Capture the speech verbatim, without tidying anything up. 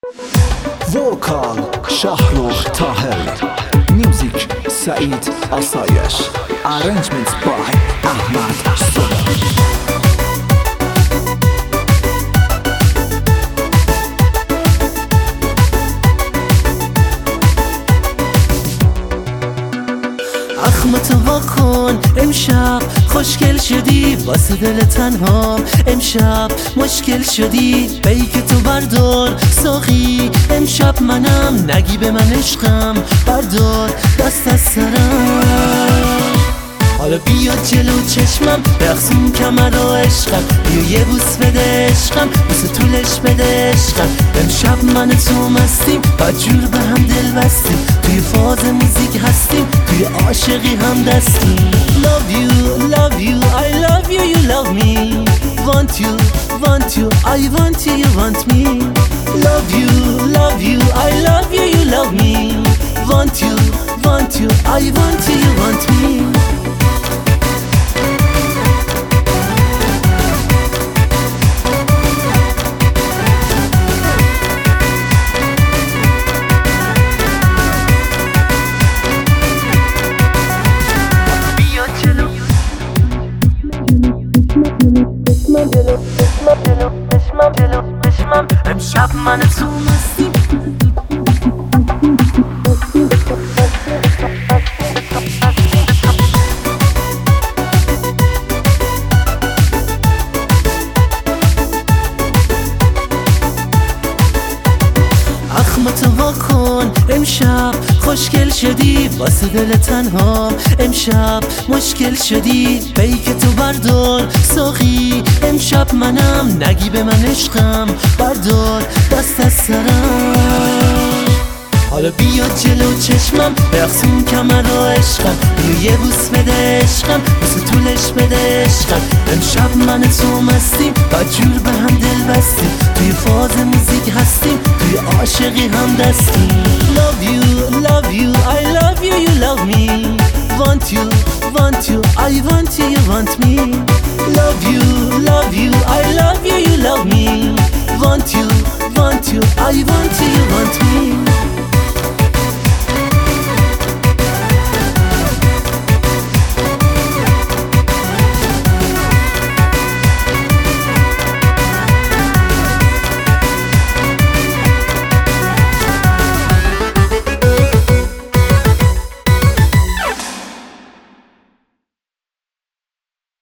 ووکال شاهرخ طاهر، میوزیک سعید آسایش، arrangements by احمد صبح. اخمتو وا کن امشب، خوشگل شدی واسه دل تنها. امشب مشکل شدی، بیک تو بردار ساقی. امشب منم نگی به من عشقم، بردار دست از سرم. حالا بیا جلو چشمم، رقصون کمر و عشقم. بیا یه بوس بده عشقم، بوس طولش بده عشقم. امشب من تو مستیم، بدجور به هم دل بستیم. توی فاز موزیک هستیم، توی عاشقی هم دستیم. Love you, love you, I love you, you love me. Want you, want you, I want you, you want me. Love you, love you, I love you, you love me. Want you, want you, I want you, you want me. امشب من تو مستیم. اخمتو وا کن امشب، خوشگل شدی واسه دل تنها. امشب مشکل شدی، بیک تو بردار ساقی. امشب منم نگی به من عشقم، بردار دست از سرم. حالا بیا جلو چشمم، رقصون کمر و عشقم. بیا یه بوس بده عشقم، بوس طولش بده عشقم. امشب من تو مستیم، بدجور به هم دل بستیم. توی فاز موزیک هستیم، توی عاشقی هم دستیم. Love you, love you, I love you, you love me. Want you, want you, I want you, you want me. Love you, love you, I love you, you love me. Want you, want you, I want you,